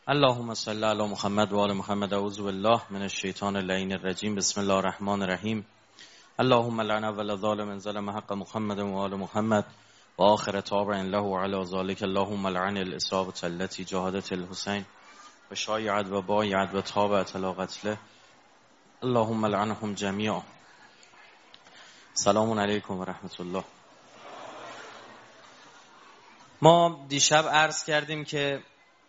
اللهم صل علی محمد و آل محمد. اعوذ بالله من الشیطان اللعین الرجیم. بسم الله الرحمن الرحیم. اللهم لعن اول ظالم ظلم حق محمد و آل محمد و آخر تابع له علی ذلك. اللهم لعن الاصابة التي جاهدت الحسین و شایعت و بایعت و تابعت علی قتله. اللهم لعنهم جمیعا. سلام علیکم و رحمت الله. ما دیشب عرض کردیم که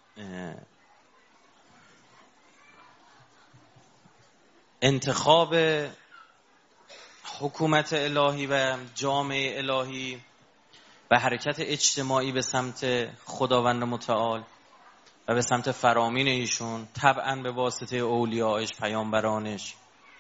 انتخاب حکومت الهی و جامعه الهی و حرکت اجتماعی به سمت خداوند متعال و به سمت فرامین ایشون، طبعا به واسطه اولیاءش، پیامبرانش،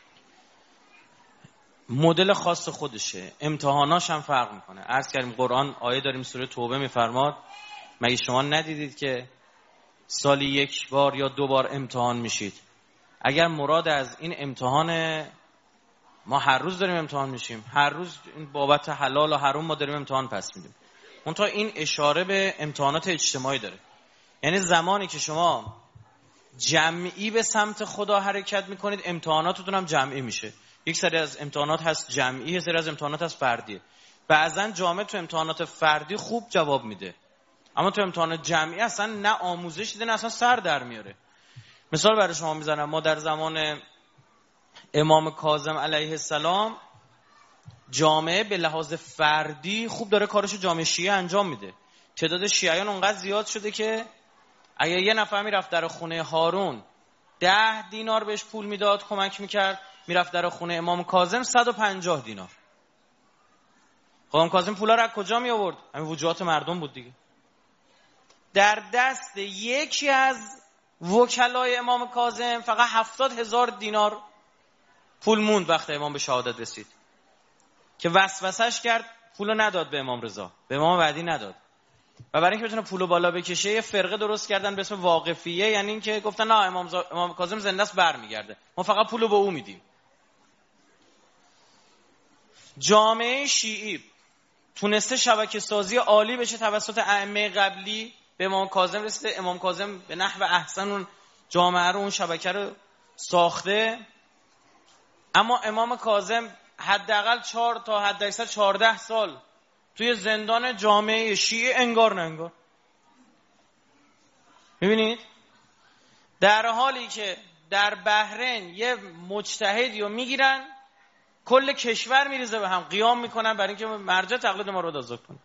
مدل خاص خودشه، امتحاناش هم فرق میکنه. عرض کردیم قرآن آیه داریم سوره توبه میفرماد مگه شما ندیدید که سالی یک بار یا دو بار امتحان میشید؟ اگر مراد از این امتحان ما هر روز داریم امتحان میشیم، هر روز این بابت حلال و حرام ما داریم امتحان پس میدیم. منتها این اشاره به امتحانات اجتماعی داره، یعنی زمانی که شما جمعی به سمت خدا حرکت میکنید امتحاناتتون هم جمعی میشه. یک سری از امتحانات هست جمعی، یک سری از امتحانات هست فردی. بعضن جامعه تو امتحانات فردی خوب جواب میده، اما تو امتحانات جمعی اصلا نه آموزش دیده نه اصلا سر در میاره. مثال برای شما میزنم. ما در زمان امام کاظم علیه السلام جامعه به لحاظ فردی خوب داره کارشو جامعه شیعه انجام میده. تعداد شیعیان اونقدر زیاد شده که اگه یه نفر میرفت در خونه هارون 10 دینار بهش پول میداد کمک میکرد، میرفت در خونه امام کاظم 150 دینار. امام کاظم پولا رو از کجا می آورد؟ همین وجوهات مردم بود دیگه. در دست یکی از وکلای امام کاظم فقط 70,000 دینار پول موند وقتی امام به شهادت رسید که وسوسش کرد، پولو نداد به امام رضا، به امام بعدی نداد. و برای اینکه بتونه پولو بالا بکشه یه فرقه درست کردن به اسم واقفیه، یعنی اینکه گفتن نه امام کاظم زنده است برمیگرده، ما فقط پولو به او میدیم. جامعه شیعی تونسته شبکه سازی عالی بشه توسط ائمه قبلی، به امام کاظم رسیده، امام کاظم به نحو احسن اون جامعه رو، اون شبکه رو ساخته. اما امام کاظم حداقل 4 تا حداکثر 14 سال توی زندان جامعه شیعه انگار نه انگار. میبینید؟ در حالی که در بحرین یه مجتهدی رو میگیرن کل کشور میریزه به هم، قیام میکنن برای اینکه مرجع تقلید ما رو آزاد کنه.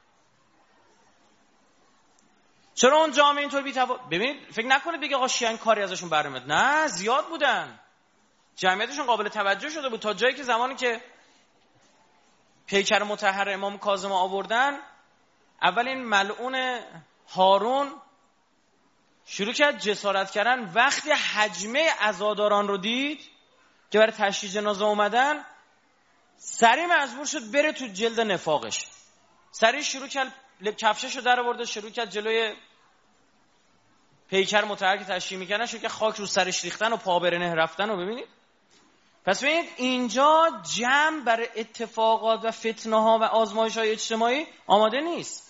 چرا اون جامعه اینطور ببینید، فکر نکنید دیگه آقا شیعیان کاری ازشون برمیاد. نه، زیاد بودن، جمعیتشون قابل توجه شده بود، تا جایی که زمانی که پیکر مطهر امام کاظم آوردن، اول این ملعون هارون شروع کرد جسارت کردن. وقتی حجمه عزاداران رو دید که برای تشییع جنازه اومدن، سریع مجبور شد بره تو جلد نفاقش. سریع شروع کرد کفششو در آورد، شروع کرد جلوی پیکر مطهر که تشییع میکنن شروع کرد خاک رو سرش ریختن و پا برنه رفتن. و ببینید، پس ببینید اینجا جمع برای اتفاقات و فتنه ها و آزمایش های اجتماعی آماده نیست.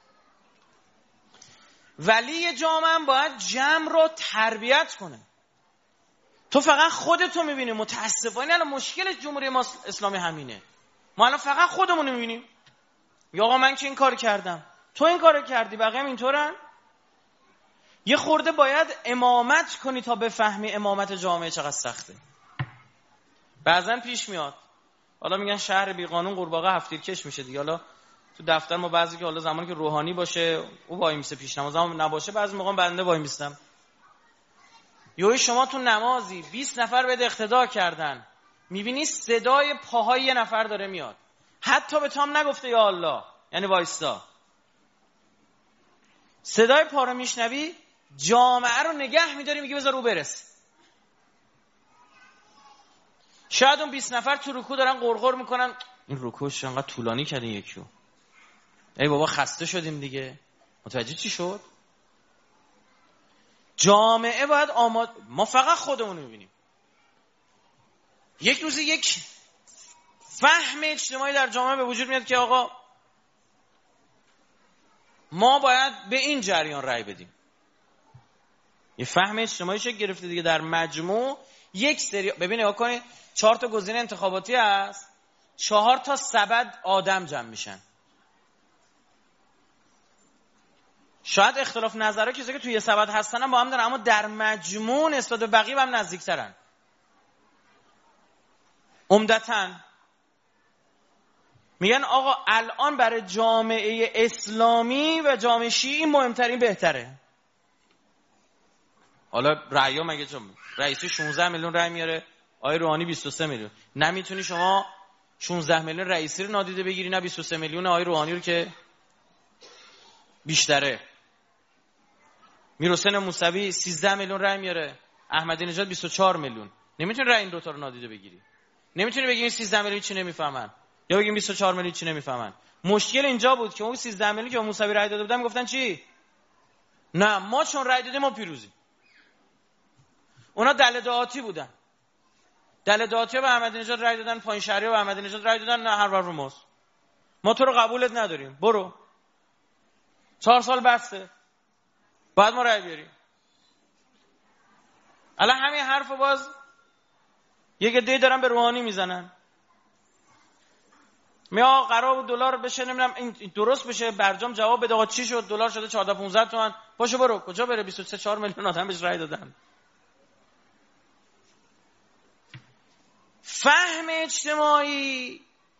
ولی جامعه هم باید جمع رو تربیت کنه. تو فقط خودتو میبینی. متاسفانه الان مشکل جمهوری ما اسلامی همینه. ما الان فقط خودمون میبینیم. یا آقا من که این کار کردم، تو این کار کردی، بقیه هم اینطورن. یه خورده باید امامت کنی تا بفهمی امامت جامعه چقدر سخته. بعضن پیش میاد، حالا میگن شهر بی قانون قورباغه هفت‌تیرکش میشه دیگه. حالا تو دفتر ما بعضی که حالا زمانی که روحانی باشه او وای میسه پیش نماز، هم نباشه بعضی موقع بنده وای میستم. یوی شما تو نمازی 20 نفر بهت اقتدا کردن، میبینی صدای پاهای یه نفر داره میاد، حتی به تام نگفته یا الله، یعنی وایستا، صدای پا رو میشنوی، جامعه رو نگه میداری، میگی بذار رو برس. شاید اون 20 نفر تو رکوع دارن غرغر میکنن، این رکوعش انقدر طولانی کردین یکیو، ای بابا خسته شدیم دیگه. متوجه چی شد؟ جامعه باید ما فقط خودمون میبینیم. یک روزی یک فهم اجتماعی در جامعه به وجود میاد که آقا ما باید به این جریان رأی بدیم. یه فهم اجتماعی شکل گرفته دیگه. در مجموع یک سری، ببین نگاه کنید 4 تا گزینه انتخاباتی هست، 4 تا سبد آدم جمع میشن. شاید اختلاف نظرها کسی که توی یه سبد هستن هم با هم دارن، اما در مجموع نسبت به بقیه هم نزدیکترن. عمدتاً میگن آقا الان برای جامعه اسلامی و جامعه شیعی مهمترین بهتره. حالا رأی‌ها مگه رئیسی 16 میلیون رأی میاره، آقای روحانی 23 میلیون. نمیتونی شما 16 میلیون رئیسی رو نادیده بگیری، نه 23 میلیون آقای روحانی رو که بیشتره. میرحسین موسوی 13 میلیون رأی میاره، احمدی نژاد 24 میلیون. نمیتونی رأی این دو تا رو نادیده بگیری. نمیتونی بگی این 13 میلیون چی نمیفهمن یا بگیم 24 میلیون چی نمیفهمن. مشکل اینجا بود که اون 13 میلیون که موسوی رأی داده بودن گفتن چی؟ نه ما چون رأی دادیم ما پیروزیم. اونا دل دعاتی بودن. دل دعاتی به احمدی نژاد رأی دادن، پایین شهری به احمدی نژاد رأی دادن، نه هر ور رو ما تو رو قبولت نداریم، برو 4 سال بسته، بعد ما رأی بیاریم. الان همین حرفو باز یک عده دارن به روحانی میزنن. میا قرار بود دلار بشه، نمیدونم این درست بشه، برجام جواب بده آقا چی شد، دلار شده 14 15 تومن. باشه برو، کجا بره؟ 23 4 میلیون آدم بهش رأی دادن. فهم اجتماعی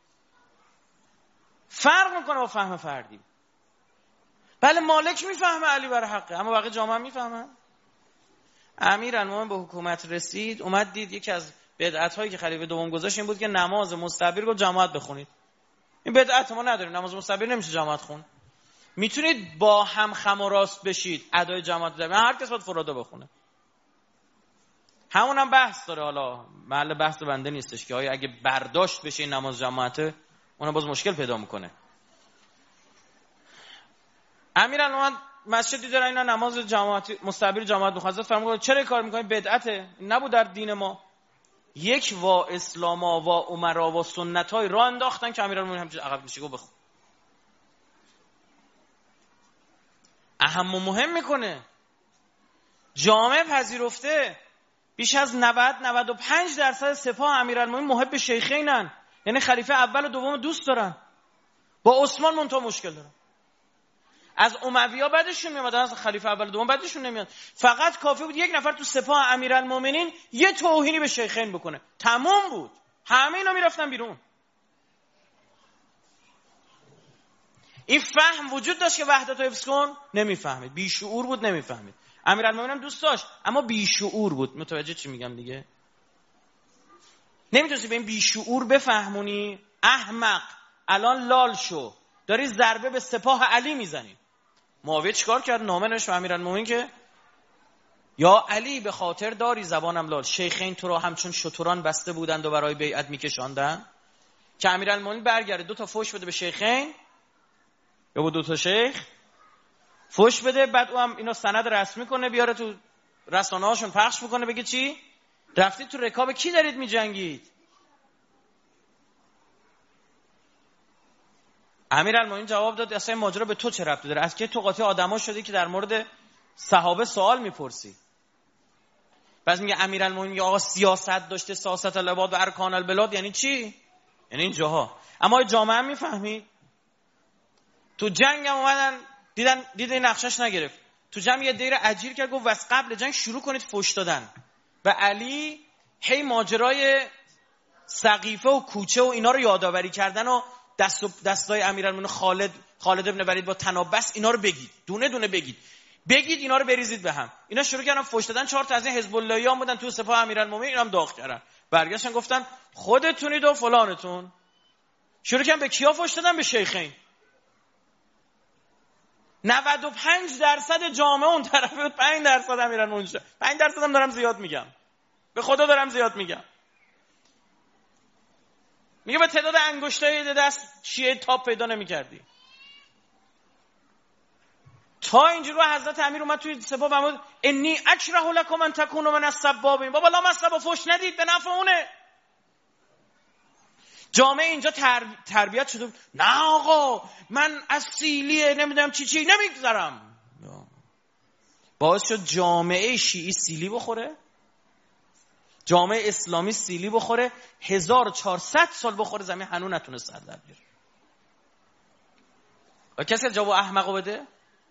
فرق میکنه با فهم فردی. بله مالک میفهمه علی بر حقه، اما بقیه جامعه میفهمن. امیرالمومنین به حکومت رسید، اومد دید یکی از بدعت‌هایی که خلیفه دوم گذاشت این بود که نماز مستحب رو جماعت بخونید. این بدعت ما نداریم، نماز مستحب نمیشه جماعت خون. میتونید با هم خم و راست بشید، ادای جماعت رو هر کس باید فرادا بخونه. همون هم بحث داره، حالا محل بحث بنده نیستش که آیا اگه برداشت بشه این نماز جماعته اون باز مشکل پیدا میکنه. امیرالمومنین مسجدی داره اینا نماز جماعتی مستحب جماعت بخواد، فرمود چرا کار میکنید؟ بدعته، نبود در دین ما. یک وا اسلاما و عمرا و سنتای راه انداختن که امیرالمومنین همچین عقب نشینی بخون. اهم و مهم میکنه. جامعه پذیرفته بیش از 90-95% سپاه امیرالمومنین محب شیخینن، یعنی خلیفه اول و دوم دوست دارن. با عثمان منتها مشکل دارن. از اموی‌ها بعدشون میاد، از خلیفه اول و دوم بعدشون نمیاد. فقط کافی بود یک نفر تو سپاه امیرالمومنین یه توهینی به شیخین بکنه، تمام بود، همه اینا میرفتن بیرون. این فهم وجود داشت که وحدت رو حفظ کن، نمیفهمید، بیشعور بود، نمیفهمید. امیرالمومنین دوست داشت اما بیشعور بود. متوجه چی میگم دیگه؟ نمیتونستی به این بیشعور بفهمونی. احمق، الان لال شو، داری ضربه به سپاه علی میزنی. معاویه چیکار کرد؟ نامه نوشت به امیرالمومنین که یا علی به خاطر داری زبانم لال، شیخین تو را همچون شتران بسته بودند و برای بیعت میکشاندند. که امیرالمومنین برگرده 2 تا فوش بده به شیخین یا با 2 تا شیخ فوش بده، بعد او هم اینو سند رسمی کنه بیاره تو رسانه هاشون پخش بکنه، بگه چی؟ رفتید تو رکاب کی دارید میجنگید؟ امیرالمومنین جواب داد اصلا این ماجرا به تو چه ربطی داره؟ از که تو قاطی آدما شدی که در مورد صحابه سوال میپرسی؟ بعد میگه امیرالمومنین میگه آقا سیاست داشته، سیاست العباد و ارکان البلاد، یعنی چی؟ یعنی این جاها. اما جامعه هم میفهمید. تو جنگ هم اومدن دیدن نقشش نگرفت، تو جمع یه دیر اجیر کرد، گفت واسه قبل جنگ شروع کنید فوش دادن و علی هی ماجرای سقیفه و کوچه و اینا رو یادآوری کردن و دستای امیرالمومنین خالد ابن ولید با تنابس اینا رو بگید، دونه دونه بگید اینا رو بریزید به هم. اینا شروع کردن فوش دادن. 4 تا از این حزب اللهیان بودن تو سپاه امیرالمومنین، اینام داغ کردن. برگشتن گفتن خودتونید و فلانتون. شروع کردن به کیا فوش دادن؟ به شیخین. 95% جامعه اون طرف بود، 5% امیرالمومنین شد. 5% هم دارم زیاد میگم، به خدا دارم زیاد میگم. میگه به تعداد انگشتای دست شیعه تاپ پیدا نمی‌کردی. تا اینجوری حضرت امیر اومد توی سپاه فرمود انی اکره لکم ان تکونوا من السبابین. بابا لا مصب فوش ندید، به نفع اونه. جامعه اینجا تربیت شده. نه آقا من اصیلیه نمیدونم چی نمیگذارم. باعث شد جامعه شیعی سیلی بخوره، جامعه اسلامی سیلی بخوره، 1400 سال بخوره زمین هنوز نتونست سر در بیاره. و کسی جواب احمقو بده؟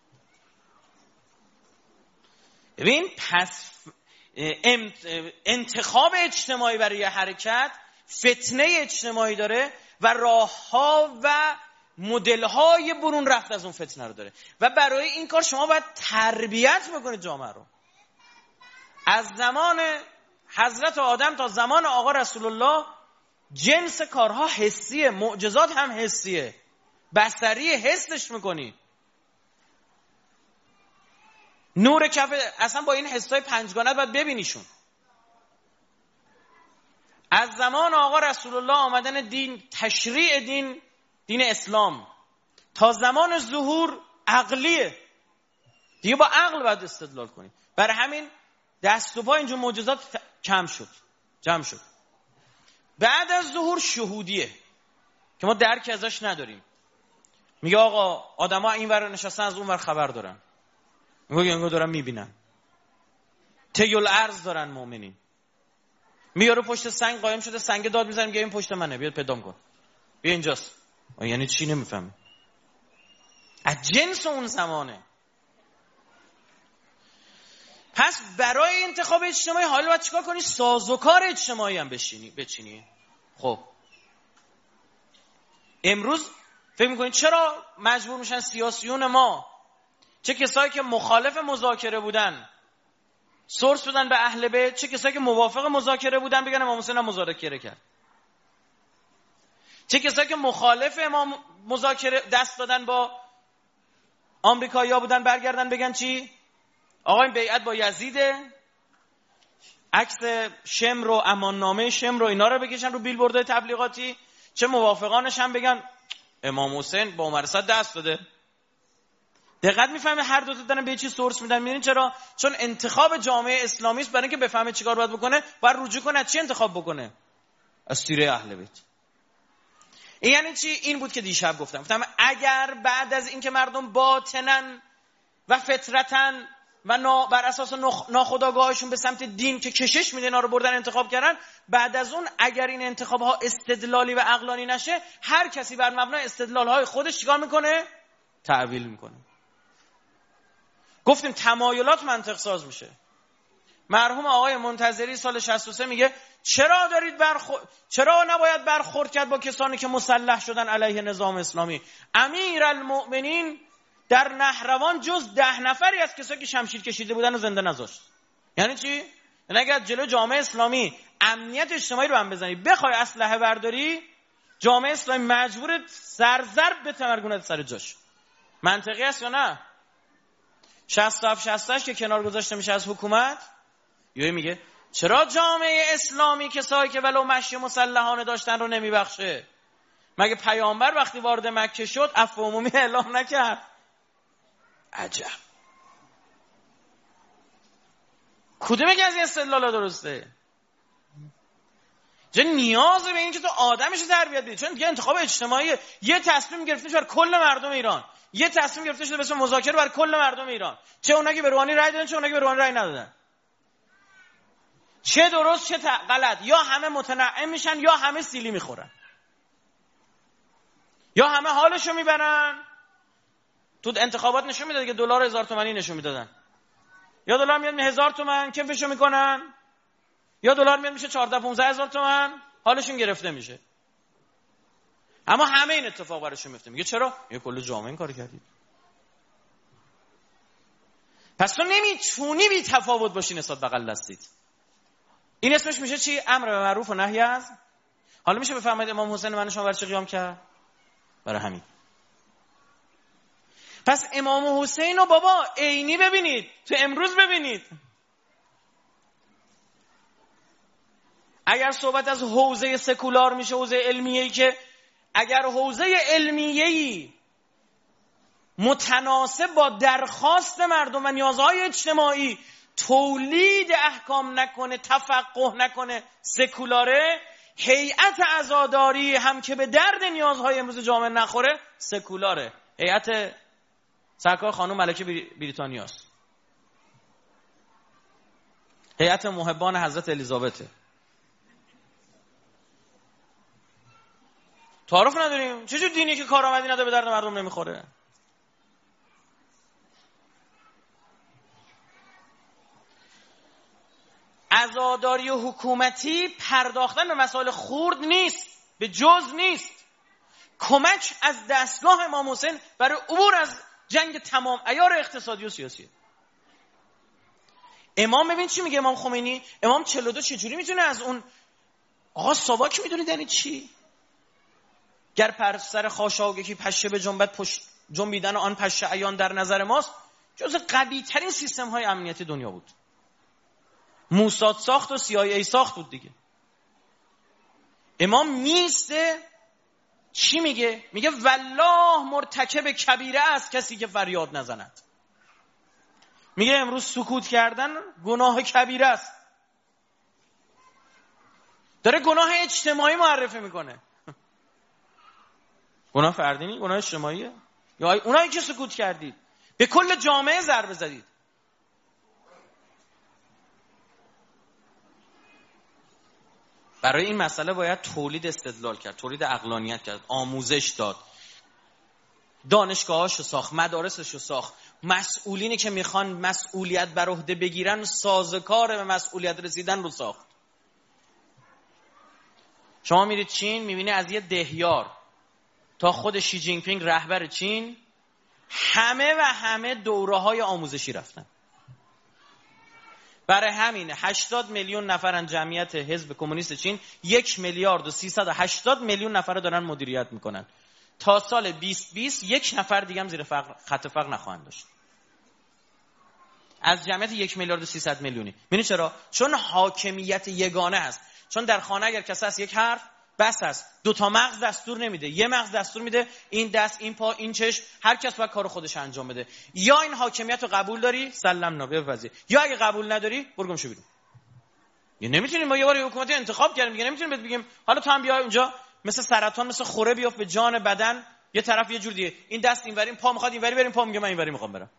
ببین پس انتخاب اجتماعی برای حرکت فتنه اجتماعی داره و راه‌ها و مدل‌های برون رفت از اون فتنه رو داره و برای این کار شما باید تربیت بکنید جامعه رو. از زمان حضرت آدم تا زمان آقا رسول الله جنس کارها حسیه، معجزات هم حسیه، بصری حسش میکنی. نور کف اصلا با این حسای پنجگانه باید ببینیشون. از زمان آقا رسول الله آمدن دین، تشریع دین اسلام تا زمان ظهور عقلیه دیگه، با عقل باید استدلال کنیم. برای همین دست و پا اینجور معجزات جمع شد. بعد از ظهور شهودیه که ما درک ازش نداریم. میگه آقا آدما اینور نشستن از اونور خبر دارن، میگه انگار دارن میبینن. تیل ارز دارن مؤمنین. میاره پشت سنگ قایم شده، سنگ داد میزنه میگه این پشت منه، بیاد پیدام کن، بیا اینجاست. یعنی چی نمیفهمه. از جنس اون زمانه. پس برای انتخاب اجتماعی حالا باید چیکار کنی؟ سازوکار اجتماعی هم بچینی. خب امروز فکر میکنید چرا مجبور میشن سیاسیون ما، چه کسایی که مخالف مذاکره بودن سورس بدن به اهل بیت، چه کسایی که موافق مذاکره بودن بگن امام حسین هم مذاکره کرد، چه کسایی که مخالف امام مذاکره دست دادن با آمریکایی‌ها بودن برگردن بگن چی؟ آقا این بیعت با یزیده، عکس شمر و اماننامه شمر و اینا رو بکشن رو بیلبوردهای تبلیغاتی، چه موافقانش هم بگن امام حسین با عمر صد دست داده. دقت میفهمه هر دو تا دارن به چی سورس میدن. میدونین چرا؟ چون انتخاب جامعه اسلامی است. برای اینکه بفهمه چیکار باید بکنه باید رجوع کنه چی انتخاب بکنه؟ از سیره اهل بیت. این یعنی چی؟ این بود که دیشب گفتم اگر بعد از اینکه مردم باطناً و فطرتاً و بر اساس ناخودآگاهشون به سمت دین که کشش میده اینا رو بردن انتخاب کردن، بعد از اون اگر این انتخاب ها استدلالی و عقلانی نشه، هر کسی بر مبنای استدلال های خودش چیکار میکنه؟ تعویل میکنه. گفتیم تمایلات منطق ساز میشه. مرحوم آقای منتظری سال 63 میگه چرا نباید برخورد کرد با کسانی که مسلح شدن علیه نظام اسلامی؟ امیرالمؤمنین در نهروان جز 10 نفری از کسایی که شمشیر کشیده بودن و زنده نذاشت. یعنی چی؟ یعنی اگر جلو جامعه اسلامی امنیت اجتماعی رو هم بزنی، بخوای اسلحه برداری، جامعه اسلامی مجبور سرضرب به تمرگونت سر جاش. منطقی است یا نه؟ 67 که کنار گذاشته میشه از حکومت، یوی میگه چرا جامعه اسلامی کسایی که ولو مشی مسلحانه داشتن رو نمیبخشه؟ مگه پیامبر وقتی وارد مکه شد عفو عمومی اعلام نکرد؟ عجب. کدوم یکی از این استدلالا درسته؟ چه نیاز به این که تو آدمش رو تربیت بدی؟ چون دیگه انتخاب اجتماعی، یه تصمیم گرفته شده بر کل مردم ایران، یه تصمیم گرفته شده به اسم مذاکره بر کل مردم ایران، چه اونایی که به روحانی رأی دادن چه اونایی که به روحانی رأی ندادن، چه درست چه غلط، یا همه متنعم میشن یا همه سیلی میخورن، یا همه حالشو میبرن. تو انتخابات نشون میداد که دلار 1000 تومانی نشون میدادن، یا دلار میاد 1000 تومان کیفشو میکنن، یا دلار میاد میشه 14-15 هزار تومان حالشون گرفته میشه. اما همه این اتفاق براشون میفته. میگه چرا؟ میگه کل جامعه این کارو کردید. پس تو نمیتونی بی تفاوت باشی نسبت به اقل هستید. این اسمش میشه چی؟ امر به معروف و نهی از. حالا میشه بفهمید امام حسین من شما برای چه قیام کرد؟ برای همین. پس امام حسین رو بابا عینی ببینید، تو امروز ببینید. اگر صحبت از حوزه سکولار میشه، حوزه علمیه‌ای، که اگر حوزه علمیه‌ای متناسب با درخواست مردم و نیازهای اجتماعی تولید احکام نکنه، تفقه نکنه، سکولاره، هیئت عزاداری هم که به درد نیازهای امروز جامعه نخوره، سکولاره. هیئت سرکار خانم ملکه بریتانیاست. هیئت محبان حضرت الیزابت. تعارف نداریم. چه جور دینی که کارآمدی نداره، به درد مردم نمیخوره؟ عزاداری حکومتی پرداختن به مسائل خرد نیست، به جز نیست. کمک از دستگاه امام حسین برای عبور از جنگ تمام عیار اقتصادی و سیاسی. امام ببین چی میگه امام خمینی؟ امام 42 چجوری میتونه از اون آقا ساواک میدونید یعنی چی؟ گر پر سر خاشاگهی پشه به جنبت پشت جنبیدن آن پشه عیان در نظر ماست، جز قوی ترین سیستم های امنیتی دنیا بود. موساد ساخت و CIA ساخت بود دیگه. امام میسته چی میگه؟ میگه والله مرتکب کبیره است کسی که فریاد نزند. میگه امروز سکوت کردن گناه کبیره است. داره گناه اجتماعی معرفی میکنه. گناه فردی نیست، گناه اجتماعیه. یا اونایی که سکوت کردید به کل جامعه ضربه زدید. برای این مسئله باید تولید استدلال کرد، تولید عقلانیت کرد، آموزش داد، دانشگاهاشو ساخت، مدارسشو ساخت، مسئولینی که میخوان مسئولیت بر عهده بگیرن سازگار به مسئولیت رسیدن رو ساخت. شما میرید چین میبینی از یه دهیار تا خود شی جین پینگ رهبر چین همه دوره‌های آموزشی رفتن. برای همین 80 میلیون نفرن جمعیت حزب کمونیست چین، 1 میلیارد و 380 میلیون نفر دارن مدیریت میکنن. تا سال 2020 1 نفر دیگه هم زیر خط فقر نخواهند داشت. از جمعیت 1 میلیارد و 300 میلیونی. می‌بینی چرا؟ چون حاکمیت یگانه است. چون در خانه اگر کسی از یک حرف بس است، 2 تا مغز دستور نمیده، یه مغز دستور میده، این دست، این پا، این چشم، هر کس باید کار خودش انجام بده. یا این حاکمیت رو قبول داری سلام بپذیر، یا اگه قبول نداری برو گم شو بیرون. یه نمیتونیم ما یه بار حکومت انتخاب کردیم دیگه، نمیتونیم بگیم حالا تو هم بیا اونجا مثل سرطان مثل خوره بیافت به جان بدن، یه طرف یه جور دیگه، این دست اینوری، این پا میخواد اینوری بریم، پا میگه من اینوری میخوام برم.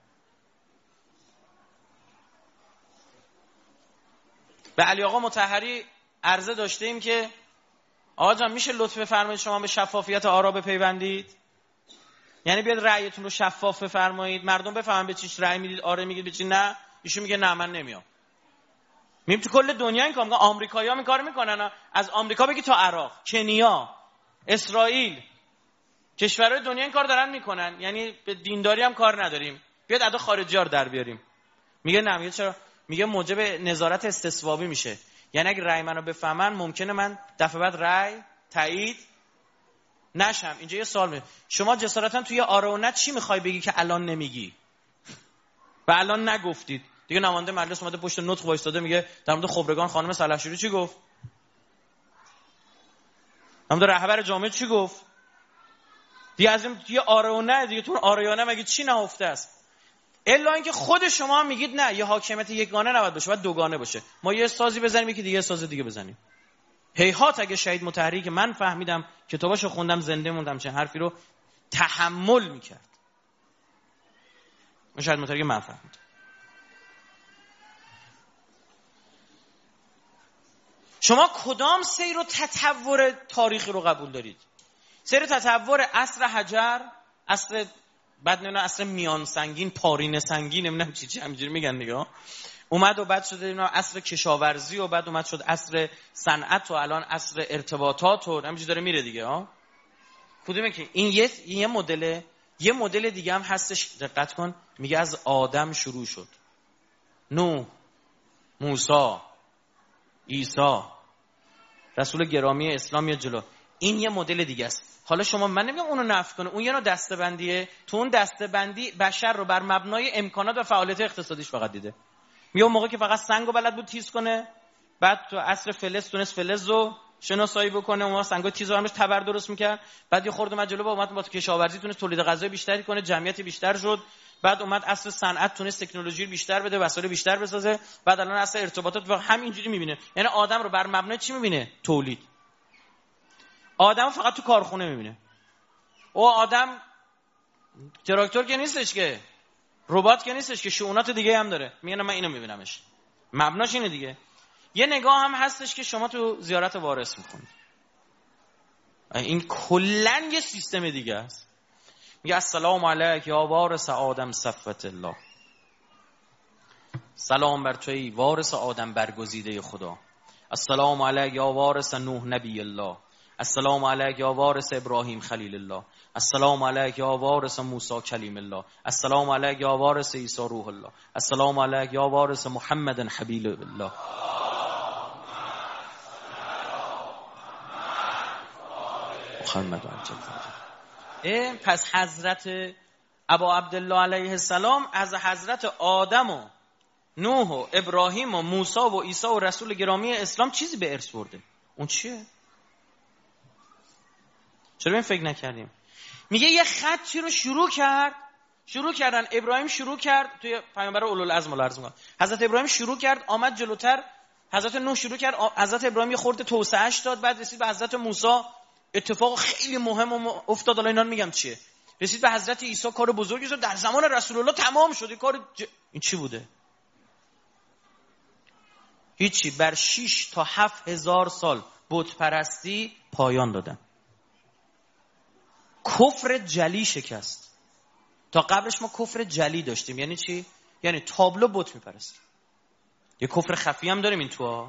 به علی آقا مطهری عرضه داشتیم که آقا جان میشه لطف بفرمایید شما به شفافیت آرا بپیوندید؟ یعنی بیاد رأیتون رو شفاف بفرمایید، مردم بفهمن به چیش رأی میدید، آره میگید به چی نه. ایشون میگه نه من نمیام. میگم تو کل دنیا این کار میکنن، آمریکایی‌ها این کارو میکنن. از آمریکا بگی تا عراق، کنیا، اسرائیل، کشورهای دنیا این کار دارن میکنن. یعنی به دینداری هم کار نداریم، بیاد ادا خارجی‌ها رو در بیاریم. میگه نه. میگه چرا؟ میگه موجب نظارت استصوابی میشه. یعنی اگه رأی منو بفهمن ممکنه من دفعه بعد رأی تایید نشم. اینجا یه سوال میاد، شما جسارتا توی آره و نه چی میخوای بگی که الان نمیگی و الان نگفتید؟ دیگه نماینده مجلس اومده پشت نطق وایساده میگه در مورد خبرگان خانم سلحشوری چی گفت؟ در مورد رهبر جامعه چی گفت؟ دیگه از این توی آره و نه دیگه تو آره یا نه مگه چی نهفته است؟ الا اینکه خود شما هم میگید نه، یه حاکمیت یگانه نباید باشه، باید دوگانه باشه. ما یه سازی بزنیم یکی دیگه ساز دیگه بزنیم. هیهات اگه شهید مطهری که من فهمیدم کتاباشو خوندم زنده موندم چه حرفی رو تحمل میکرد. شهید مطهری من فهمیدم. شما کدام سیر و تطور تاریخی رو قبول دارید؟ سیر تطور عصر حجر، عصر بعد نمیدونم عصر میان سنگین، پارینه سنگین، نمیدونم چی همینجوری میگن دیگه، اومد و بعد شده نمیدونم عصر کشاورزی و بعد اومد شد عصر صنعت و الان عصر ارتباطات و همینجوری داره میره دیگه ها. کدومه که این یه مدل، یه مدل دیگه هم هستش، دقت کن، میگه از آدم شروع شد، نوح، موسی، عیسی، رسول گرامی اسلام یا جلو. این یه مدل دیگه است. حالا شما من نمیگم اونو نفی کنه، اون یه نوع دسته‌بندیه. تو اون دسته‌بندی بشر رو بر مبنای امکانات و فعالیت اقتصادیش فقط دیده. میگه اون موقع که فقط سنگو بلد بود تیز کنه، بعد تو عصر فلز تونست فلزو شناسایی بکنه، اون سنگو تیز رو همش تبر درست میکرد، بعد یه خورده اومد جلو اومد با کشاورزی تونست تولید غذای بیشتری کنه، جمعیت بیشتر شد، بعد اومد عصر صنعت تونست تکنولوژی بیشتر بده، وسایل بیشتر بسازه، بعد الان عصر ارتباطات و همینجوری میبینه. یعنی آدم رو بر مبنای چی میبینه؟ تولید. آدم فقط تو کارخونه میبینه. او آدم تراکتور که نیستش که، ربات که نیستش که، شؤونات دیگه هم داره. میگه من اینو میبینمش، مبناش اینه دیگه. یه نگاه هم هستش که شما تو زیارت وارث میکنید، این کلن یه سیستم دیگه است. میگه السلام علیک یا وارث آدم صفوت الله، سلام بر توی وارث آدم برگزیده خدا. السلام علیک یا وارث نوح نبی الله، السلام علیک یا وارث ابراهیم خلیل الله، السلام علیک یا وارث موسی کلیم الله، السلام علیک یا وارث عیسی روح الله، السلام علیک یا وارث محمد حبیب الله. پس حضرت ابا عبدالله علیه السلام از حضرت آدم و نوح و ابراهیم و موسی و عیسی و رسول گرامی اسلام چیزی به ارث برده. اون چیه؟ چرا این فکر نکردیم؟ میگه یه خطی رو شروع کردن. ابراهیم شروع کرد، توی پیامبر اولوالعزم الارض حضرت ابراهیم شروع کرد، آمد جلوتر، حضرت نوح شروع کرد، حضرت ابراهیم یه خورده توسعه‌اش داد، بعد رسید به حضرت موسی، اتفاق خیلی مهم افتاد. الان اینا میگم چیه. رسید به حضرت عیسی، کار بزرگی شد، در زمان رسول الله تمام شد. این چی بوده؟ هیچی. بر 6 تا 7000 سال بت پرستی پایان دادن. کفر جلی شکست. تا قبلش ما کفر جلی داشتیم. یعنی چی؟ یعنی تابلو بت میپرستیم. یه کفر خفی هم داریم این تو.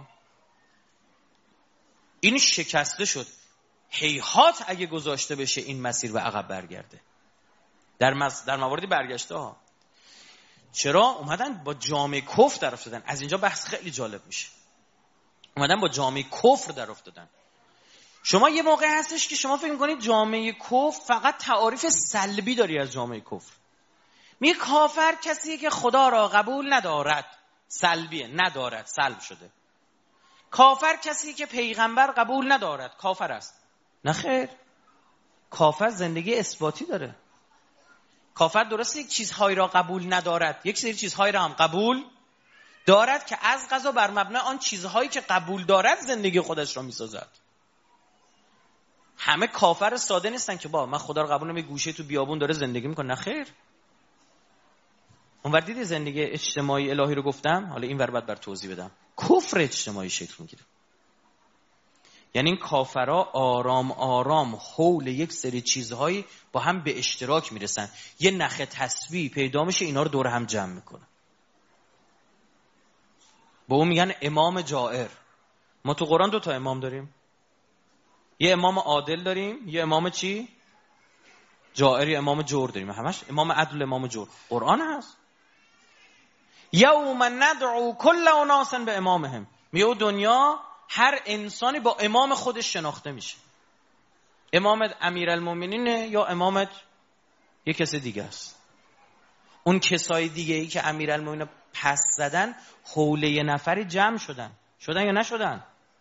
این شکسته شد. هیهات اگه گذاشته بشه این مسیر به عقب برگرده. در مواردی برگشته ها. چرا؟ اومدن با جامعه کفر در افتادن. از اینجا بحث خیلی جالب میشه. اومدن با جامعه کفر در افتادن. شما یه موقع هستش که شما فکر میکنید جامعه کفر فقط تعاریف سلبی داری از جامعه کفر. میگه کافر کسیه که خدا را قبول ندارد. سلبیه، ندارد، سلب شده. کافر کسیه که پیغمبر قبول ندارد، کافر است. نه خیر، کافر زندگی اثباتی داره. کافر درسته یک چیزهایی را قبول ندارد، یک سری چیزهایی را هم قبول دارد که از قضا بر مبنای آن چیزهایی که قبول دارد زندگی خودش را میسازد. همه کافر ساده نیستن که من خدا رو قبول نمی‌کنم، گوشه تو بیابون داره زندگی میکنه. نه خیر. اونور دیدی زندگی اجتماعی الهی رو گفتم، حالا این ور بعد بر توضیح بدم. کفر اجتماعی شکل میگیره. یعنی این کافرها آرام آرام حول یک سری چیزهایی با هم به اشتراک میرسن. یه نخ تسبیح پیدا میشه، اینا رو دور هم جمع میکنن. با اون میگن امام جائر. ما تو قرآن 2 تا امام داریم. یه امام عادل داریم، یه امام چی؟ جائر. یه امام جور داریم. همش امام عدل، امام جور. قرآن هست. یوم ندعو کل اناس به امامهم. میگه دنیا هر انسانی با امام خودش شناخته میشه. امامت امیرالمومنینه یا امامت یه کس دیگه است. اون کسای دیگه ای که امیرالمومنین پس زدن حول یه نفری جمع شدن یا نشدن؟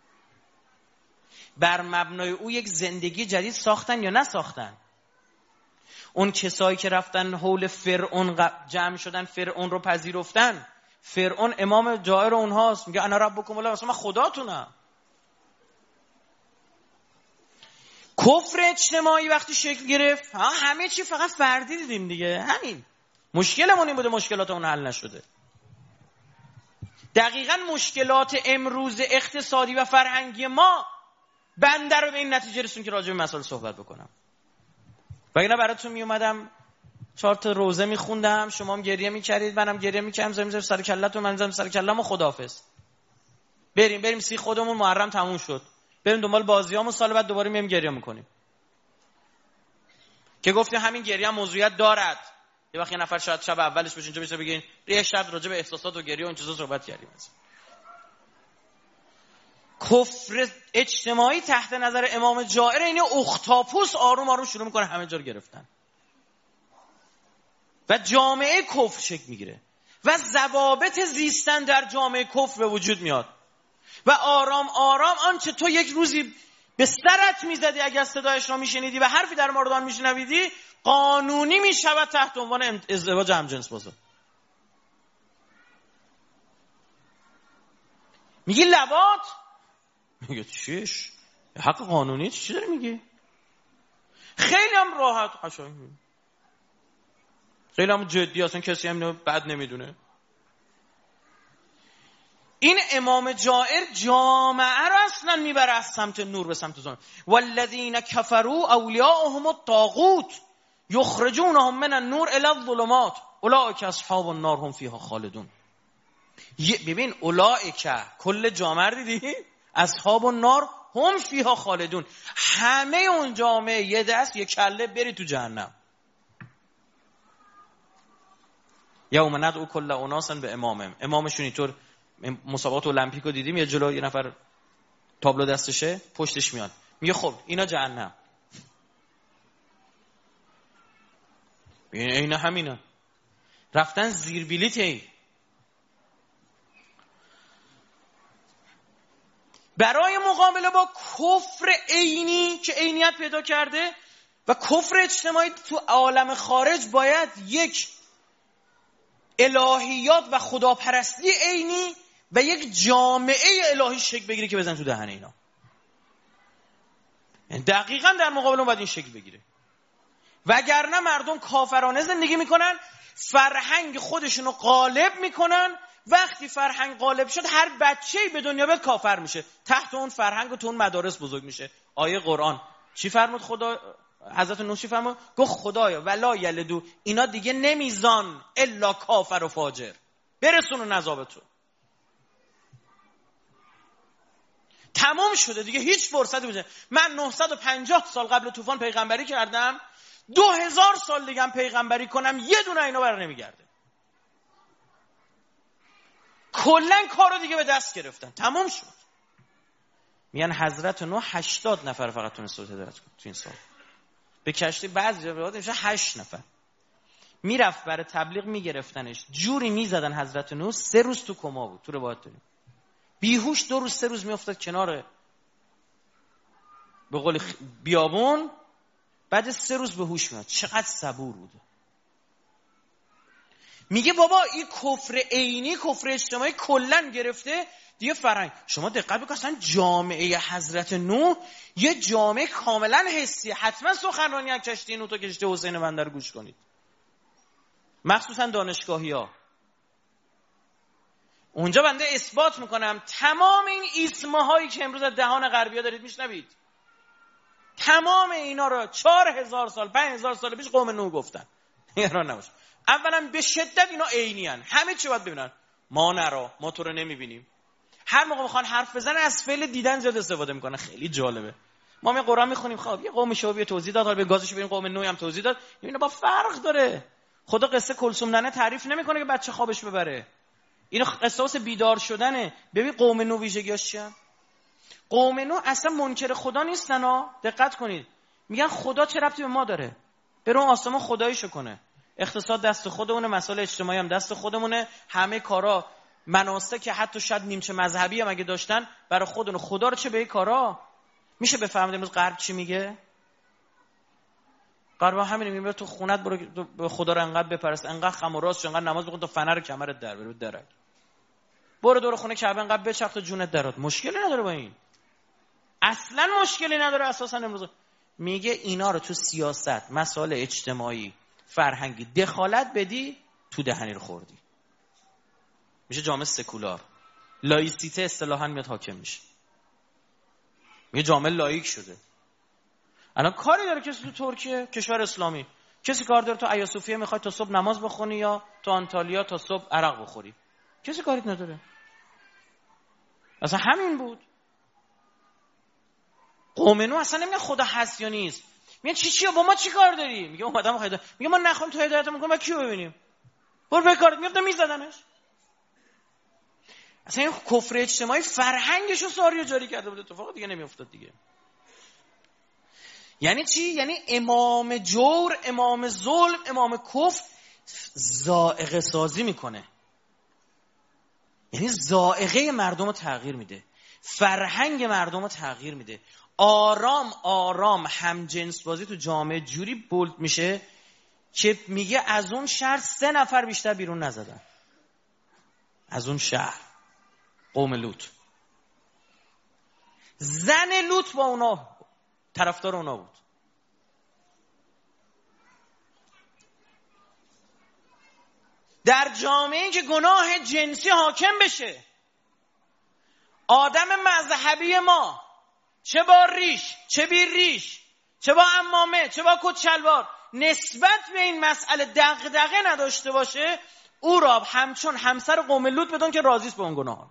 بر مبنای او یک زندگی جدید ساختن یا نساختن؟ اون کسایی که رفتن حول فرعون جمع شدن، فرعون رو پذیرفتن. فرعون امام جائر اونهاست، میگه انا ربکم الله، مثلا من خداتونم. کفر اجتماعی وقتی شکل گرفت، همه چی فقط فردی دیدیم دیگه. همین مشکلمون این بوده، مشکلات اون حل نشده. دقیقاً مشکلات امروز اقتصادی و فرهنگی ما بنده رو به این نتیجه رسون که راجع به مسائل صحبت بکنم. وگرنه براتون می اومدم 4 تا روزه میخوندم، شما هم گریه میکردید، منم گریه میکردم، زمین سر کله‌تون، من زمین سر کله‌مو، خداحافظ. بریم سی خودمون، محرم تموم شد، بریم دنبال بازیامون، سال بعد دوباره میایم گریه میکنیم. که گفتیم همین گریه هم موضوعیت دارد. یه وقت یه نفر شاید شب اولش بشه اینجا بشه بگین یه شب راجع به احساسات و گریه و این چیزا صحبت کردیم. کفر اجتماعی تحت نظر امام جائر اینه اختاپوس آروم آروم شروع میکنه همه جا رو گرفتن و جامعه کفر شکل میگیره و ضوابط زیستن در جامعه کفر به وجود میاد و آرام آرام آنچه تو یک روزی به سرت میزدی اگر صدایش را میشنیدی و حرفی در مورد آن میشنویدی، قانونی میشود تحت عنوان ازدواج همجنس بازا. میگی لواط، میگه چیش حق قانونی، چی داری میگی؟ خیلی هم راحت قشنگ، خیلی هم جدی، اصلا کسی هم بد نمیدونه. این امام جائر جامعه رو اصلا میبره از سمت نور به سمت ظلم. والذین کفروا اولیاءهم الطاغوت یخرجونهم من النور الی الظلمات اولئک اصحاب النار هم فیها خالدون. ببین اولئک کل جامعه رو دیدی؟ اصحاب النار هم فیها خالدون. همه اون جامعه یه دست یه کله بری تو جهنم. یوم ندعو کل اناس به امامشون. اینطور مسابقات المپیک رو دیدیم، یه جلو یه نفر تابلو دستشه پشتش میاد میگه خب اینا جهنم. اینا همینا رفتن زیر بلیط. برای مقابله با کفر عینی که عینیت پیدا کرده و کفر اجتماعی تو عالم خارج باید یک الهیات و خداپرستی عینی و یک جامعه الهی شکل بگیره که بزن تو دهن اینا. دقیقاً در مقابل اون باید این شکل بگیره. وگرنه مردم کافرانه زندگی میکنن، فرهنگ خودشونو غالب میکنن. وقتی فرهنگ غالب شد هر بچه‌ای به دنیا بیاد کافر میشه، تحت اون فرهنگ و تو اون مدارس بزرگ میشه. آیه قرآن چی فرمود؟ خدا حضرت نوح چی فرمود؟ گفت خدایا ولا یلدو، اینا دیگه نمیزان الا کافر و فاجر، برسونون عذاب تو. تمام شده دیگه، هیچ فرصتی بشه. من 950 سال قبل طوفان پیغمبری کردم، 2000 سال دیگه هم پیغمبری کنم، یه دونه اینا بر نمیگرده. کلن کارو دیگه به دست گرفتن، تمام شد. میگن حضرت نوح 80 نفر فقط تونست هدایت کنه تو این سال. به کشتی بعضی روایات میشه 8 نفر میرفت برای تبلیغ میگرفتنش، جوری میزدن حضرت نوح 3 روز تو کما بود. تو روایت داریم بیهوش 2 روز 3 روز میافتاد کنار به قول بیابون، بعد 3 روز به هوش میاد. چقدر صبور بوده. میگه بابا این کفر عینی، کفر اجتماعی کلن گرفته دیگه فرهنگ. شما دقت بکنید اصلا جامعه حضرت نوح یه جامعه کاملا حسی. حتما سخنرانی از کشتی نوح تا کشتی حسین بنده رو گوش کنید، مخصوصا دانشگاهی‌ها. اونجا بنده اثبات میکنم تمام این ایسمهایی که امروز از دهان غربی‌ها دارید میشنوید، تمام اینا رو 4000 سال 5000 سال پیش قوم نوح گفتن. نگران نباش. اولا به شدت اینا عینی ان، همه چی باید ببینن. ما نرا، ما تو رو نمیبینیم. هر موقع میخوان حرف بزنن از فعل دیدن زیاد استفاده میکنن. خیلی جالبه. ما می قرآن میخونیم، خب یه قوم شعبی توضیح داد، حالا به گازش ببین قوم نوح هم توضیح داد. اینا با فرق داره. خدا قصه کلثوم ننه تعریف نمیکنه که بچه خوابش ببره. اینا قصه واسه بیدار شدنه. ببین قوم نوح ویژگیاش چیه؟ قوم نوح اصلا منکر خدا نیستن ها. دقت کنید. میگن خدا چه ربطی به ما داره؟ برو آسمان خداییشو کنه. اقتصاد دست خودمونه، مسائل اجتماعی هم دست خودمونه، همه کارا مناسک که حتی شاید نیمچه مذهبی هم اگه داشتن برای خودمون. خدا رو چه به این کارا؟ میشه بفهمید امروز غرب چی میگه؟ غرب همین میگه تو خونت برو به خدا رو انقدر بپرست، انقدر خم و راست، انقدر نماز بخون تا فنر کمرت در بره درک. برو دور خونه کعبه انقدر بچرخ تا جونت درات. مشکلی نداره با این. اصلا مشکلی نداره. اساسا امروز میگه اینا رو تو سیاست، مسائل اجتماعی، فرهنگی دخالت بدی تو دهنی رو خوردی. میشه جامعه سکولار. لایسیته اصطلاحاً میاد حاکم میشه. میگه جامعه لاییک شده. الان کاری داره کسی تو ترکیه، کشور اسلامی، کسی کار داره تو آیا صوفیه میخواد تا صبح نماز بخونی یا تو آنتالیا تا صبح عرق بخوری؟ کسی کاری نداره. اصلا همین بود. قوم نوح اصلا نمیگه خدا هست یا نیست. میگه چی با ما چی کار داری؟ میگه اومدم خدا. میگه ما نخوام تو هدایتمون کنیم، ما کیو ببینیم؟ برو به کارت. میاد میزدنش. اصلا این کفر اجتماعی فرهنگشو ساری جاری کرده بود، اتفاق دیگه نمیافتاد دیگه. یعنی چی؟ یعنی امام جور، امام ظلم، امام کفر ذائقه سازی میکنه. یعنی ذائقه مردم رو تغییر میده، فرهنگ مردم رو تغییر میده. آرام آرام هم جنس بازی تو جامعه جوری بولد میشه که میگه از اون شهر 3 نفر بیشتر بیرون نزدن. از اون شهر قوم لوط. زن لوط با اونا طرفدار اونا بود. در جامعه که گناه جنسی حاکم بشه، آدم مذهبی ما چه با ریش، چه بی ریش، چه با عمامه، چه با کت شلوار، نسبت به این مسئله دغدغه نداشته باشه، او را همچون همسر قوم لوط بدون که راضی است به اون گناه.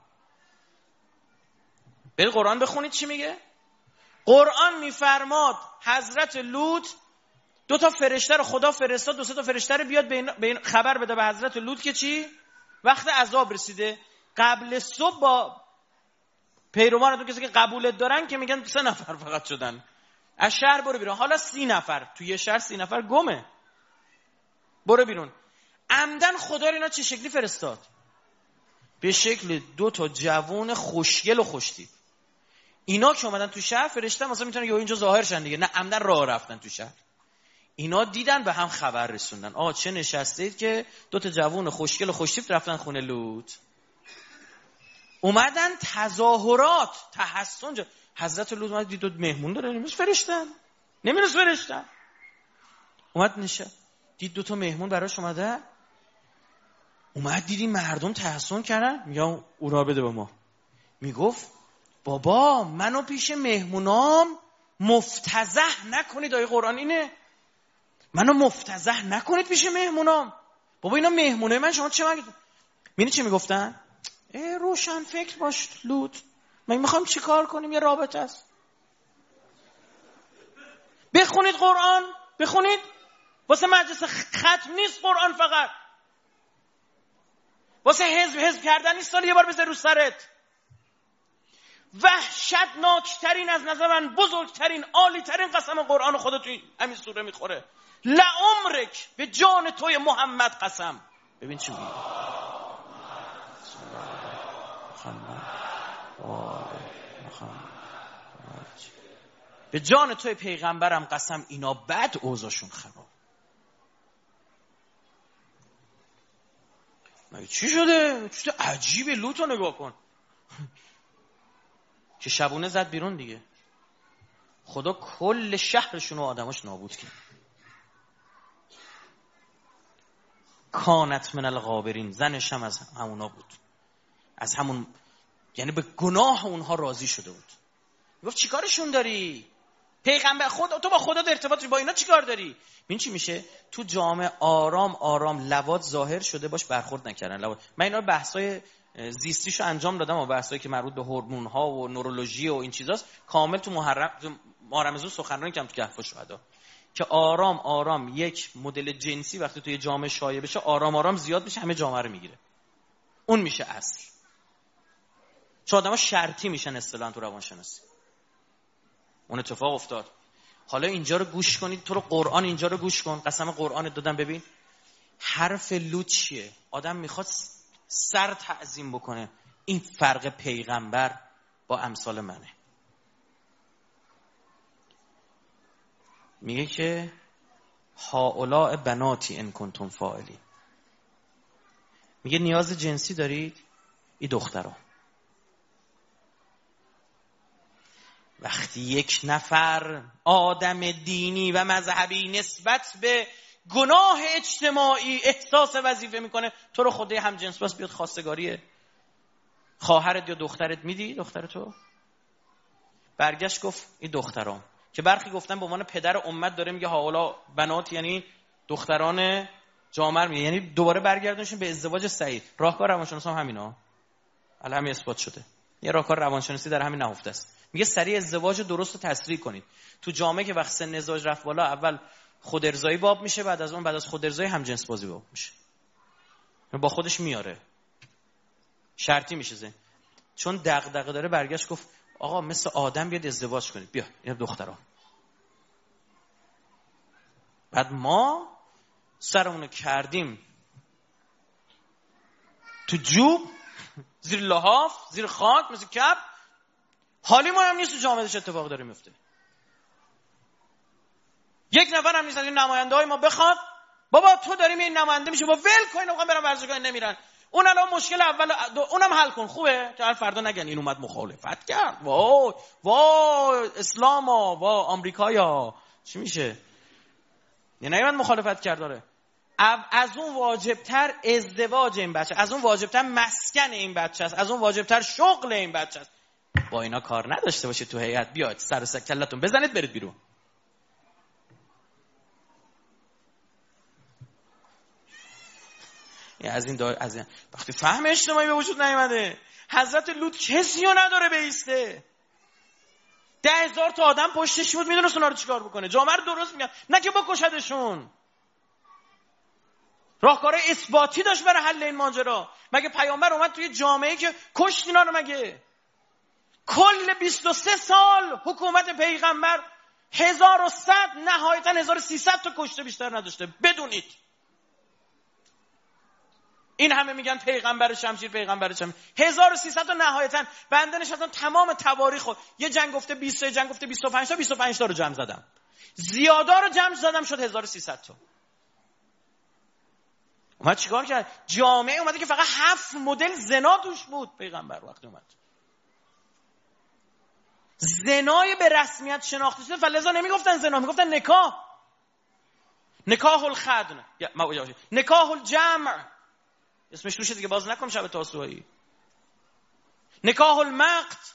برید قرآن بخونید چی میگه. قرآن میفرماد حضرت لوط 2 تا فرشته رو خدا فرستاد، 2-3 تا فرشته رو بیاد به این خبر بده به حضرت لوط که چی؟ وقت عذاب رسیده. قبل صبح با پیروانتون کسی که قبولت دارن که میگن 3 نفر فقط شدن، از شهر برو بیرون. حالا 30 نفر توی یه شهر، 30 نفر گمه، برو بیرون. عمدن خدا اینا چه شکلی فرستاد؟ به شکل 2 تا جوون خوشگل و خوشتیپ. اینا که اومدن تو شهر، فرشته مثلا میتونه یا اینجا ظاهر شن دیگه، نه عمدن راه رفتن تو شهر. اینا دیدن به هم خبر رسوندن، آقا چه نشستید که 2 تا جوون خوشگل و خوشتیپ رفتن خونه لوط. اومدن تظاهرات، تحسن. حضرت لوط اومد دید 2 مهمون داره، نمیدونست فرشتن. اومد نشست، دید 2 تا مهمون براش اومده. اومد دیدی مردم تحسن کردن، میگم اونا بده به ما. میگفت بابا منو پیش مهمونام مفتضح نکنید. آیه قرآن اینه، منو مفتضح نکنید پیش مهمونام. بابا اینا مهمونه من، شما چه میگید؟ چی میگفتن؟ روشن فکر باش لوط، من میخوام چی کار کنیم؟ یه رابطه است. بخونید قرآن، بخونید. واسه مجلس ختم نیست قرآن، فقط واسه حزب کردن نیست. سال یه بار بذار رو سرت. وحشتناکترین، از نظر من بزرگترین، عالیترین قسم قرآن خدا توی همین سوره میخوره. لعمرک، به جان توی محمد قسم. ببین چی میگه. به جان توی پیغمبرم قسم، اینا بد اوضاعشون خراب. چی شده؟ چی عجیبه. لوطو نگاه کن که شبونه زد بیرون دیگه. خدا کل شهرشون و آدماش نابود کرد. کانت من الغابرین، زنش هم از همونا بود، از همون، یعنی به گناه اونها راضی شده بود. گفت چیکارشون داری؟ پیغمبر تو با خدا در ارتباطی، با اینا چیکار داری؟ این چی میشه؟ تو جامعه آرام لواط ظاهر شده باش برخورد نکردن. لواط، من اینا بحثای زیستیشو انجام دادم و بحثایی که مربوط به هورمون ها و نورولوژی و این چیزاست کامل تو محرم زو سخنرانی کردم تو کهف شهدا، که آرام یک مدل جنسی وقتی توی جامعه شایع بشه آرام زیاد بشه، همه جامعه رو میگیره. اون میشه اصل. چون آدم‌ها شرطی میشن اصطلاحاً تو روانشناسی. اون اتفاق افتاد. حالا اینجا رو گوش کنید، تو رو قرآن اینجا رو گوش کن. قسم قرآن دادم. ببین حرف لوط چیه. آدم میخواد سر تعظیم بکنه. این فرق پیغمبر با امثال منه. میگه که هؤلاء بناتی ان کنتم فاعلین. میگه نیاز جنسی دارید، این دخترها. وقتی یک نفر آدم دینی و مذهبی نسبت به گناه اجتماعی احساس وظیفه میکنه، تو رو خدای هم جنس باز بیاد خواستگاری خواهرت یا دخترت میدی؟ دخترتو برگشت گفت این دخترام، که برخی گفتن به عنوان پدر امت داره میگه هاولا بنات، یعنی دختران جامعه میگه، یعنی دوباره برگردونشون به ازدواج صحیح. راهکار روانشناسی هم همینا، الان اثبات شده. یه راهکار روانشناسی در همین نهفته است. میگه سریع ازدواج درست رو تسریع کنید. تو جامعه که وقت سن ازدواج رفت بالا، اول خود ارضایی باب میشه، بعد از خود ارضایی هم جنس بازی باب میشه. با خودش میاره، شرطی میشه زن. چون دغدغه داره برگشت گفت آقا مثل آدم بیاد ازدواج کنید، بیا این دخترها. بعد ما سرمونو کردیم تو جوب، زیر لحاف، زیر خاک، مثل کپ. حالیمون هم نیست تو جامعهش اتفاق داره میفته. یک نفر هم نیست از این نماینده های ما بخواد بابا تو داریم این نماینده میشه، با ول کن میخوام برم ورزشگاه نمیرن. اون الان مشکل اول اونم حل کن، خوبه که هر فردا نگن این اومد مخالفت کرد. وای اسلاما، وا آمریکایا، چی میشه؟ یعنی نمیاد مخالفت کرد داره. از اون واجبتر ازدواج این بچه، از اون واجبتر مسکن این بچه است، از اون واجبتر شغل این بچه است. با اینا کار نداشته باشه تو هیئت بیاد سر و کلتون بزنید برید بیرون. از این وقتی فهم اجتماعی به وجود نیامده، حضرت لوط کسی رو نداره بیسته. 10,000 تا آدم پشتش بود، میدونست اونا رو چیکار بکنه. جامعه رو درست میگن، نه که بکشدشون. راهکار اثباتی داشت برای حل این ماجرا. مگه پیامبر اومد توی جامعه‌ای که کشت اینا رو؟ مگه کل 23 سال حکومت پیغمبر 1100 نهایتا 1300 تا کشته بیشتر نداشته؟ بدونید این همه میگن پیغمبر شمشیر 1300 تا نهایتا. بنده نشستم تمام تواریخ یه جنگ گفته 20 تا، جنگ گفته 25 تا، 25 تا رو جمع زدم، زیادا رو جمع زدم شد 1300 تا. اومد چیکار کرد؟ جامعه اومده که فقط 7 مدل زنا توش بود. پیغمبر وقتی اومد زنای به رسمیت شناخته شده، فلذا نمیگفتن زنا، میگفتن نکاح، نکاح الخدن، نکاح الجمع، اسمش روشه دیگه، باز نکنم شب تاسوعی، نکاح المقت.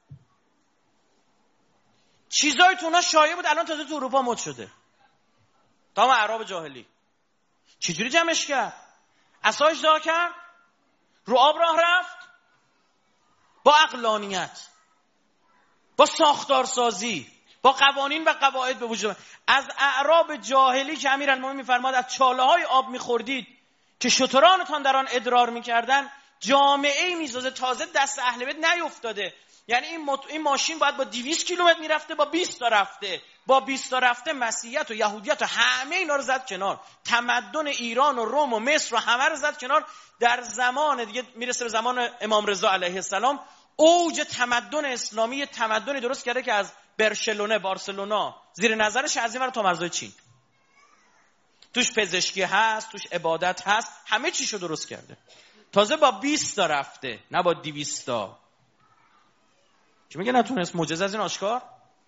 چیزای تو اونا شایع بود، الان تازه تو اروپا مد شده. تا اعراب جاهلی چجوری جمعش کرد؟ عصا اجرا کرد، رو آب راه رفت، با عقلانیت، با ساختارسازی، با قوانین و قواعد به وجود. از اعراب جاهلی که امیرالمومنین میفرماد از چاله های آب میخوردید که شترانتان در آن ادرار میکردن، جامعه میسازه تازه دست اهل بیت نیفتاده. یعنی این ماشین باید با 200 کیلومتر میرفته، با 20 تا رفته، با 20 تا رفته مسیحیت و یهودیت و همه اینا رو زد کنار، تمدن ایران و روم و مصر و همه رو زد کنار. در زمان دیگه میرسه به زمان امام رضا علیه السلام، اوج تمدن اسلامی، تمدنی درست کرده که از برشلونه، بارسلونا زیر نظرش از این ور تا مرزهای چین، توش پزشکی هست، توش عبادت هست، همه چیشو درست کرده. تازه با 20 تا رفته، نه با 200 تا. چی میگه نتونست؟ معجزه از این آشکار.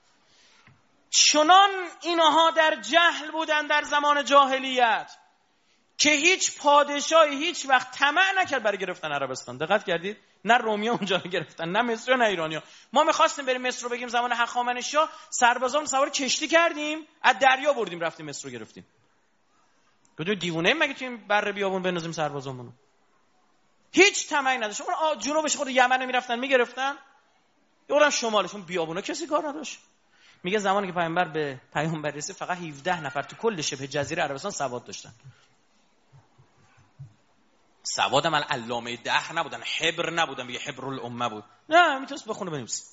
چنان اینها در جهل بودن در زمان جاهلیت که هیچ پادشاهی هیچ وقت طمع نکرد برای گرفتن عربستان. دقت کردید؟ نه رومیا اونجا رو گرفتن، نه مصر، نه ایرانیا. ما می‌خواستیم بریم مصر رو بگیم زمان هخامنشی‌ها، سربازان سوار کشتی کردیم، از دریا بردیم رفتیم مصر رو گرفتیم. گفتم دیوونه مگه تو این بره بیابون بنازیم سربازامونو؟ هیچ طمعی نداشت. اون جنوبش خود یمن میرفتن میگرفتن، یورم شمالشون بیابونا کسی کار نداشت. میگه زمانی که پیامبر به پیامبر رسید فقط 17 نفر تو کل شبه جزیره عربستان سواد داشتن. سواد هم علامه دهر نبودن، حبر نبودن، میگه حبر الامه بود. نه میتونست بخونه بنویسه.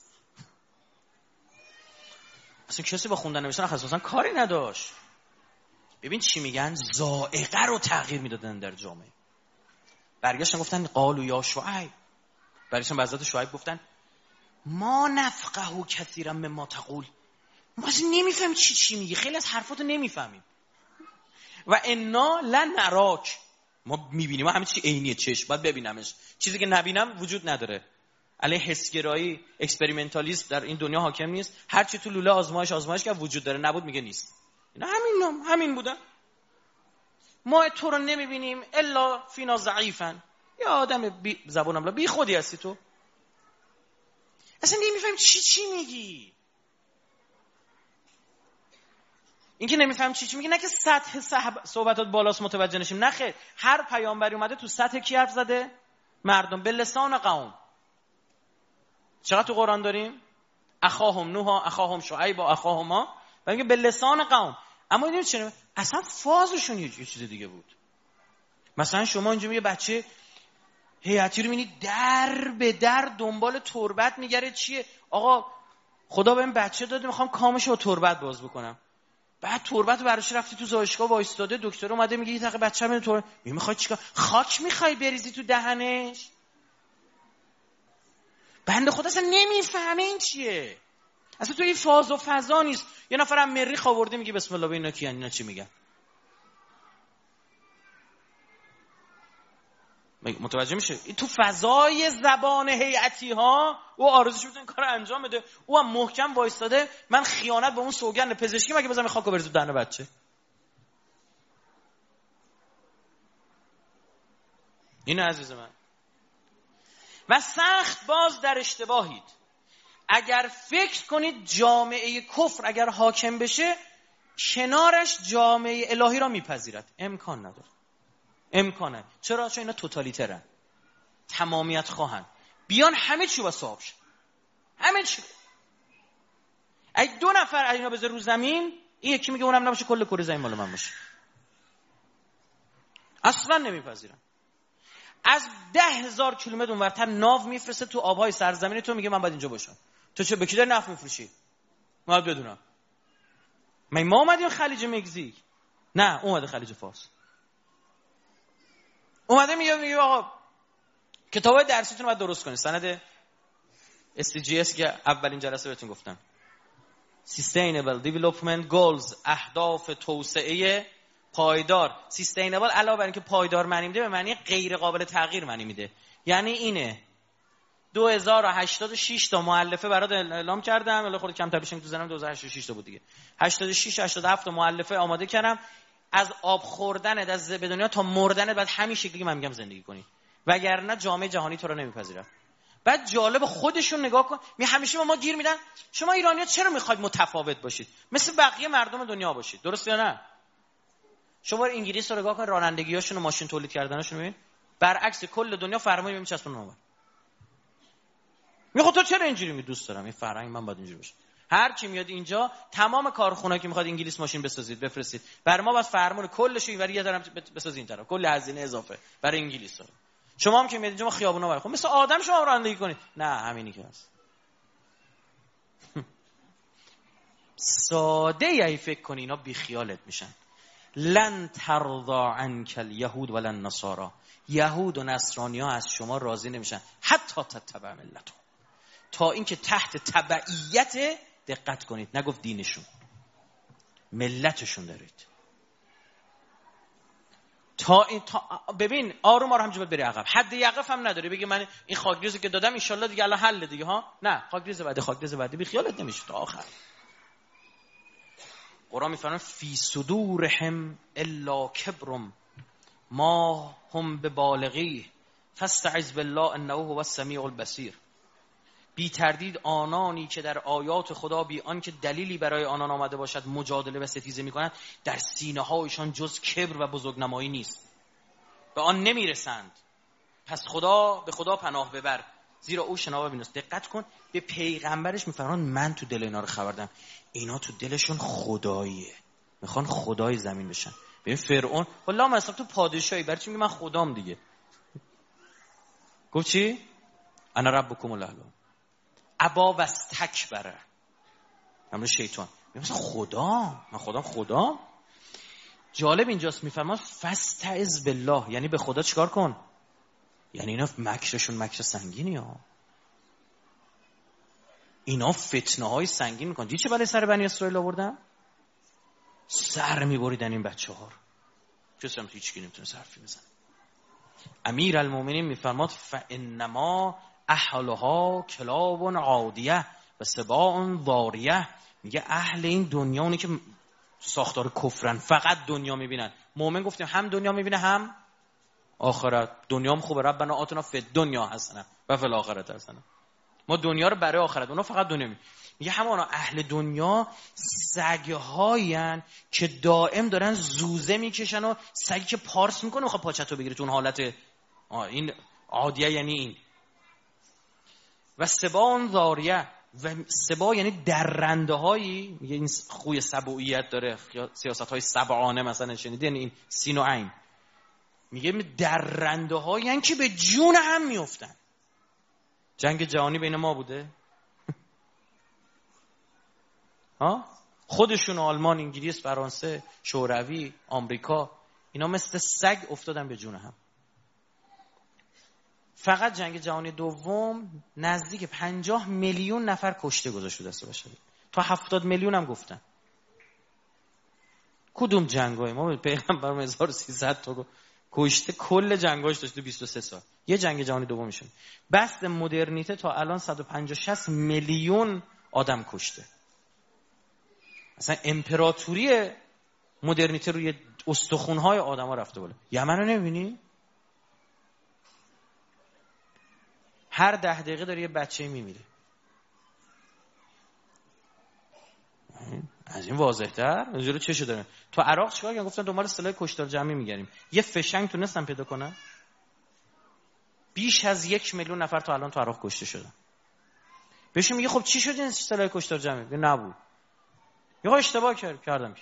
اصلا کسی با خوندن نوشتن اساسا کاری نداشت. ببین چی میگن، ذائقه رو تغییر میدادن در جامعه. برگشتن گفتن قالوا یا شعیب، برگشتن به حضرت شعیب گفتن ما نفقه کثیرا مما تقول، ما اصلا نمیفهمیم چی میگی، خیلی از حرفاتو نمیفهمیم. و انا لنراک، ما میبینیم، ما همه چی عینیه، چشم باید ببینمش، چیزی که نبینم وجود نداره. علیه حسگرایی، اکسپریمنتالیسم در این دنیا حاکم نیست. هر چی تو لوله آزمایش که وجود داره، نبود میگه نیست. اینا همین بودن. ما تو رو نمیبینیم الا فینا ضعیفن. یا آدم زبونم بی خودی هستی تو، اصلا نمیفهمیم چی میگی. این که نمیفهم چی میگی، نه که سطح صحبتات بالاست متوجه نشیم، نه خیر. هر پیامبری اومده تو سطح کی حرف زده؟ مردم، به لسان قوم. چقدر تو قرآن داریم؟ اخاهم نوح، اخاهم شعیب، اخاهم ما، و میگه به لسان قوم. اما این چه؟ اصلا فازشون یه چیز دیگه بود. مثلا شما اینجا یه بچه هیئتی رو میبینید در به در دنبال تربت میگره. چیه؟ آقا خدا بهم بچه داده، میخوام کامشو با تربت باز بکنم. بعد تربت براش رفتی تو زایشگاه وایستاده، دکتر اومده میگه یه دقیقه بچه‌م تربت میخوای چیکار؟ خاک میخوای بریزی تو دهنش؟ بنده خدا اصلا نمیفهمه این چیه. اصلا تو این فاز و فضا نیست. یه نفرم مریخ آورده میگه بسم الله اینا کیان، اینا چی میگن؟ متوجه میشه؟ تو فضای زبان هیئتی ها او آرزوش میتونه کار انجام بده، او هم محکم وایستاده. من خیانت به اون سوگند پزشکی مگه بزنم خاکو بریزم دهن بچه؟ این عزیز من. و سخت باز در اشتباهید. اگر فکر کنید جامعه کفر اگر حاکم بشه کنارش جامعه الهی را میپذیرد، امکان نداره. امکانه. چرا؟ چون اینا توتالیترن، تمامیت خواهن، بیان همه چی با صاحب شه، همه چی. اگه 2 نفر از اینا بذار رو زمین، این یکی میگه اونم نباشه کل کره زمین مال من باشه. اصلا نمیپذیرن. از 10,000 کیلومتر اونورتر ناو میفرسته تو آبهای سرزمین تو، میگه من باید اینجا باشم. تو چه بکی داری نفت میفروشی؟ باید بدونم. ما اومدیم خلیج مکزیک؟ نه، اومده خلیج فارس. اومده میگه آقا کتابای درسیتون رو باید درست کنید. سند SDGs که اولین جلسه بهتون گفتم، Sustainable Development Goals، اهداف توسعه پایدار. Sustainable علاوه بر اینکه پایدار معنی میده، به معنی غیر قابل تغییر معنی میده. یعنی اینه 2086 تا مؤلفه برات اعلام کردم، الان خود کمتر بشین تو زنم 2086 تا بود دیگه. 86 87 تا مؤلفه آماده کردم. از آب خوردنت از به دنیا تا مردنت بعد همین شکلی من میگم زندگی کنی، وگرنه جامعه جهانی تو رو نمیپذیره. بعد جالب خودشون نگاه کن، همیشه ما گیر میدن شما ایرانی‌ها چرا میخواید متفاوت باشید، مثل بقیه مردم دنیا باشید. درست یا نه؟ شما انگلیس رو نگاه کن، رانندگی‌هاشون و ماشین تولید کردنشون ببین، برعکس کل دنیا فرمایی میچسبونن اونور. میگه تو چرا اینجوری می؟ دوست دارم این فرهنگ من باید اینجوری باشه. هر کی میاد اینجا تمام کارخونه‌ای که میخواد انگلیس ماشین بسازید بفرستید، برای ما باید فرمان کلش رو اینوری دارم بسازید این طرف، کل هزینه اضافه برای انگلیس داره. شما هم که میاد اینجا ما خیابونا برای خب مثل آدم شما رانندگی کنید. نه همینی که هست. ساده ای فکر کنی اینا بی خیالت میشن. لن ترضى عنك اليهود ولا النصارى، یهود و نصرانی‌ها از شما راضی نمیشن حتی تتبع ملتهم، تا اینکه تحت تبعیت، دقت کنید نگفت دینشون، ملتشون دارید. ببین آروم آروم همینجوری بری عقب، حد یقف هم نداره بگی من این خاکریزی که دادم ان شاءالله دیگه الان حل دیگه ها. نه، خاکریز بعدی بی خیالت نمیشه تا آخر. قرآن میفرماید فی صدورهم الا کبر ما هم ببالغیه فاستعذ بالله انه هو السمیع البصیر. بی تردید آنانی که در آیات خدا بی آن که دلیلی برای آنان آمده باشد مجادله و ستیزه میکنند، در سینه هایشان جز کبر و بزرگنمایی نیست، به آن نمیرسند. پس به خدا پناه ببر، زیرا او شنوا بیناست. دقت کن، به پیغمبرش میفرمان من تو دل اینا رو خبر دارم، اینا تو دلشون خداییه، میخوان خدای زمین بشن. ببین فرعون والله مثلا تو پادشاهی، برای چی میگه من خدام دیگه؟ گفت چی؟ انا ربکم الاعلی. ابا واستکبر، همون شیطان میگه خدا، من خدا. جالب اینجاست میفرماد فاستعذ بالله، یعنی به خدا چیکار کن؟ یعنی اینا مکرشون مکر سنگینی ها، اینا فتنه های سنگین میکنن. دیدی چه بلای سر بنی اسرائیل آوردن؟ سر میبریدن این بچه ها رو، کسی هم هیچ کی نمیتونه حرفی بزنه. امیر المومنین میفرماد فانما اهلها کلاب عادیه و سباع ضاریه. میگه اهل این دنیا اونی که ساختار کفرن، فقط دنیا میبینن. مومن گفتیم هم دنیا میبینه هم آخرت. دنیا هم خوبه، ربنا آتنا فی الدنیا حسنه و فی الاخره حسنه. ما دنیا رو برای آخرت، اونا فقط دنیا میبینن. میگه همانا اهل دنیا سگ‌هاین که دائم دارن زوزه میکشن و سگی که پارس میکنه میخواد پاچتو بگیره تو اون حالت این عادیه، یعنی این. و سبا ضاریه، و سبا یعنی درنده هایی، میگه این خوی سبوعیت داره، سیاست های سبعانه مثلا شنیده، یعنی این سین و عین. میگه درنده هایی یعنی که به جون هم میفتن. جنگ جهانی بین ما بوده ها؟ خودشون آلمان، انگلیس، فرانسه، شوروی، آمریکا، اینا مثل سگ افتادن به جون هم. فقط جنگ جهانی دوم نزدیک 50 میلیون نفر کشته گذاشته دست بشری، تا 70 میلیون هم گفتن. کدوم جنگای ما؟ پیغمبر 1300 تا کشته، کل جنگاش داشته 23 سال. یه جنگ جهانی دوم میشه. بس مدرنیته تا الان 150-60 میلیون آدم کشته. اصلا امپراتوری مدرنیته روی استخونهای آدما رفته بالا. یمن رو نمیبینی؟ هر 10 دقیقه داره یه بچه میمیره. از این واضح‌تر اینجوری چشه داره. تو عراق چیکار کردن؟ گفتن دنبال سلاح کشتار جمعی میگردیم. یه فشنگ تونستن پیدا کنن؟ بیش از 1 میلیون نفر تا الان تو عراق کشته شدن. بهشون میگه خب چی شد این سلاح کشتار جمعی؟ میگه نبود. میگه اشتباه کردم.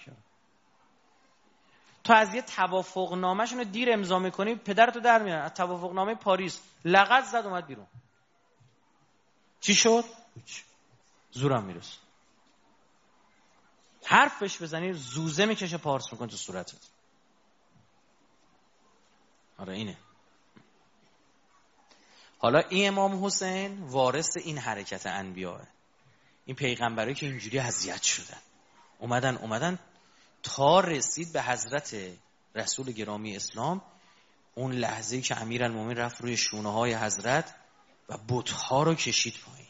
تو از یه توافق نامه‌شون رو دیر امضا می‌کنی، پدرتو در میارن. از توافق نامه پاریس لغت زد اومد بیرون. چی شد؟ زورم میرسه. حرفش بزنی زوزه میکشه پارس میکنه تو صورتت. آره اینه. حالا این امام حسین وارث این حرکت انبیاءه. این پیغمبرایی که اینجوری اذیت شدن اومدن تا رسید به حضرت رسول گرامی اسلام. اون لحظه‌ای که امیرالمومنین رفت روی شونه‌های حضرت و بت‌ها رو کشید پایین،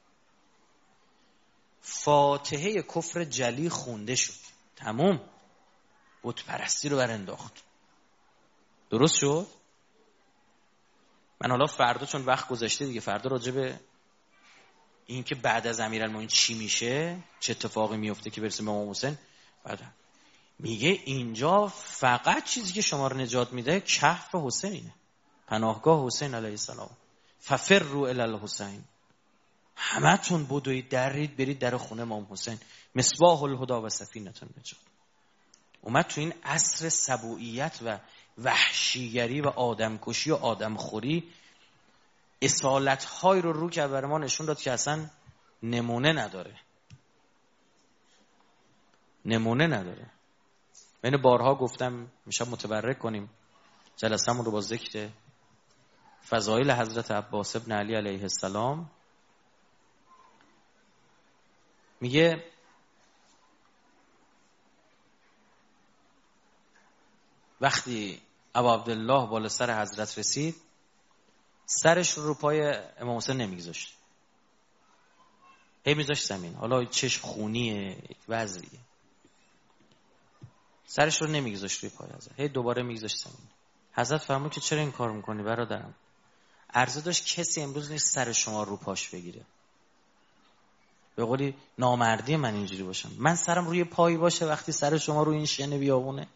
فاتحه کفر جلی خونده شد، تموم، بت پرستی رو برانداخت. درست شد؟ من حالا فردا چون وقت گذشته دیگه، فردا راجع به این که بعد از امیرالمومنین چی میشه، چه اتفاقی میفته که برسیم به امام حسین، بعد میگه اینجا فقط چیزی که شما رو نجات میده کهف حسینه، پناهگاه حسین علیه السلام. ففروا الی الحسین، همتون بدوید درید برید در خونه امام حسین، مصباح الهدی و سفینه النجات. اومد تو این عصر سبوعیت و وحشیگری و آدمکشی و آدمخوری اصالت‌های رو کرد برای ما، نشون داد که اصلا نمونه نداره. من بارها گفتم میشه متبرک کنیم جلسه‌مون رو با ذکر فضایل حضرت عباس ابن علی علیه السلام. میگه وقتی ابا عبدالله بالا سر حضرت رسید، سرش رو پای امام حسین نمیگذاشت، هی میذاشت زمین. حالا چشم خونیه، وضعیه، سرش رو نمیگذاشت روی پای حضرت، هی دوباره میگذاشت زمین. حضرت فرمود که چرا این کار میکنی برادرم؟ عرضه داشت کسی امروز نیست سر شما رو پاش بگیره. به قولی نامردی من اینجوری باشم، من سرم روی پای باشه وقتی سر شما رو این شن بیابونه.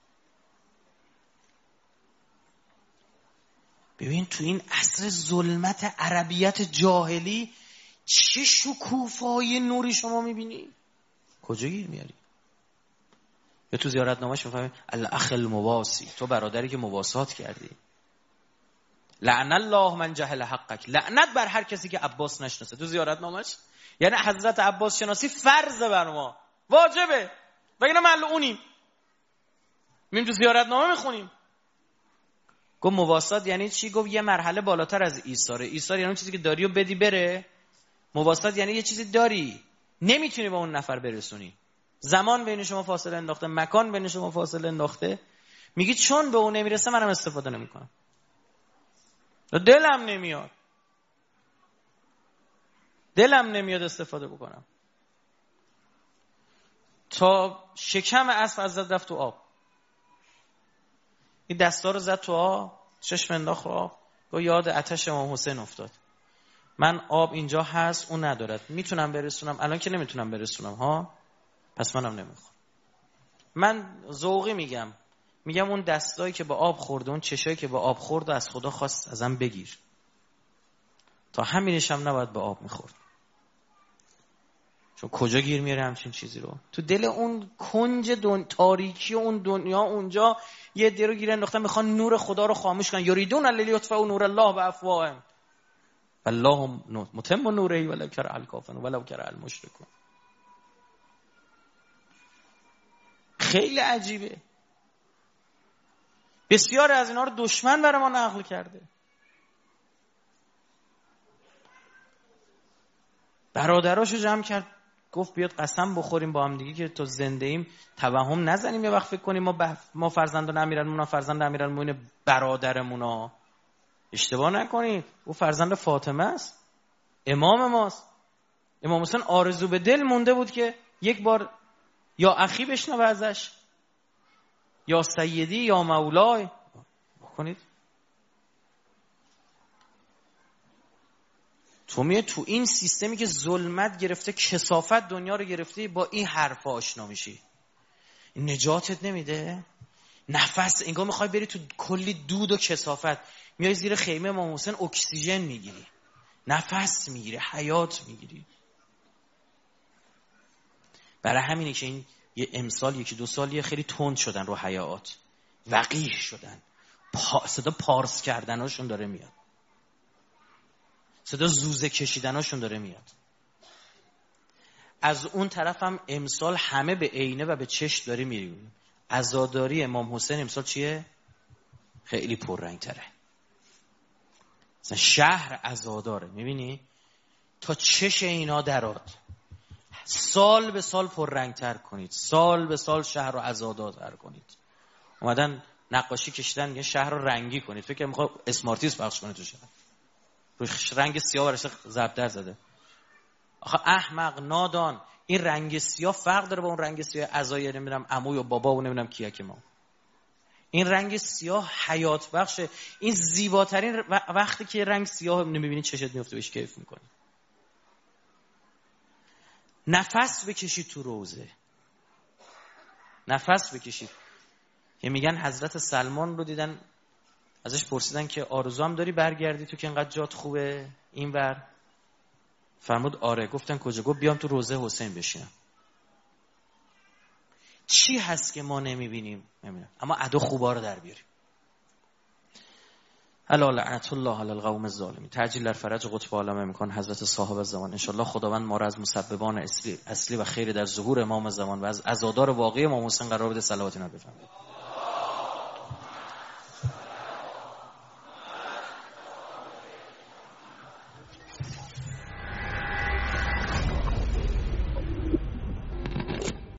ببین تو این عصر ظلمت عربیت جاهلی چه شکوفای نوری شما میبینی، کجا گیر میاری؟ یا تو زیارتنامه‌اش میفهمی الاخ المواسی، تو برادری که مواسات کردی. لعن الله من جهل حقک، لعنت بر هر کسی که عباس نشناسه. تو زیارتنامه‌اش یعنی حضرت عباس شناسی فرض بر ما، واجبه، بگینا ملعونیم. میریم تو زیارتنامه میخونیم. گفت مواسات یعنی چی؟ گفت یه مرحله بالاتر از ایثاره. ایثار یعنی اون چیزی که داری و بدی بره. مواسات یعنی یه چیزی داری نمیتونی با اون نفر برسونی، زمان بین شما فاصله انداخته، مکان بین شما فاصله انداخته، میگی چون به اون نمیرسه منم استفاده نمیکنم، دلم نمیاد استفاده بکنم. تا شکم اسب از رفت تو آب، این دستا رو زد تو آب، چشم انداخت آب، و یاد آتش امام حسین افتاد. من آب اینجا هست اون ندارد، میتونم برسونم، الان که نمیتونم برسونم ها، پس منم نمیخوام. من ذوقی میگم اون دستایی که با آب خورده، اون چشایی که با آب خورده، از خدا خواست ازم بگیر، تا همینش هم نباید به آب میخورد. چون کجا گیر میاره همچین چیزی رو؟ تو دل اون کنج تاریکی اون دنیا، اونجا یه عده رو گیر انداختن میخوان نور خدا رو خاموش کنن. یریدون لیطفئوا نور الله بافواههم والله متم نوره ولو کره الکافرون ولو کره المشرکون. خیلی عجیبه. بسیار از اینا رو دشمن برای ما نقل کرده. برادراشو جمع کرد، گفت بیاد قسم بخوریم با هم دیگه که تا زنده ایم توهم نزنیم یه وقت فکر کنیم ما فرزندان امیرالمومنین، فرزند امیرالمومنین برادرمونا. اشتباه نکنید، او فرزند فاطمه است، امام ماست. امام حسین آرزو به دل مونده بود که یک بار یا اخی بشنوه ازش، یا سیدی یا مولای بکنید. تو میای تو این سیستمی که ظلمت گرفته، کثافت دنیا رو گرفته، با این حرفا آشنا میشی. نجاتت نمیده. نفس انگار میخوای بری تو کلی دود و کثافت، میای زیر خیمه امام حسین اکسیژن میگیری، نفس میگیری، حیات میگیری. برای همینه که این یه امسال 1-2 سالیه خیلی تند شدن رو حیات، وقیح شدن، صدا پارس کردناشون داره میاد، صدا زوزه کشیدناشون داره میاد. از اون طرف هم امسال همه به عینه و به چشم داری میریم. عزاداری امام حسین امسال چیه؟ خیلی پررنگ تره. مثلا شهر عزاداره، میبینی؟ تا چش اینا دراد. سال به سال پررنگ تر کنید، سال به سال شهر رو عزادار کنید. اومدن نقاشی کشیدن یه شهر رو رنگی کنید، فکر میخواد اسمارتیز پخش کنه تو شهر، رنگ سیاه براش زبدر زده. آخه احمق نادان، این رنگ سیاه فرق داره با اون رنگ سیاه عزای نمیدونم عموی و بابا و نمیدونم کیه که ما. این رنگ سیاه حیات بخشه. این زیباترین وقتی که رنگ سیاه نمیبینی چشت میفته بهش کیف میکنی. نفس بکشید تو روزه، نفس بکشید. که میگن حضرت سلمان رو دیدن، ازش پرسیدن که آرزو هم داری برگردی تو که انقدر جات خوبه اینور؟ فرمود آره. گفتن کجا؟ گفت بیام تو روزه حسین بشینم. چی هست که ما نمیبینیم؟ نمیدونم، اما ادا خوبا رو در بیاریم. الا لعنت الله علی القوم الظالمین. تعجیل در فرج قطب عالم امکان حضرت صاحب زمان. انشالله خداوند ما را از مسببان اصلی و خیر در ظهور امام زمان و از عزادار واقعی امام حسین قرار بده. صلوات اینا بفرمایید.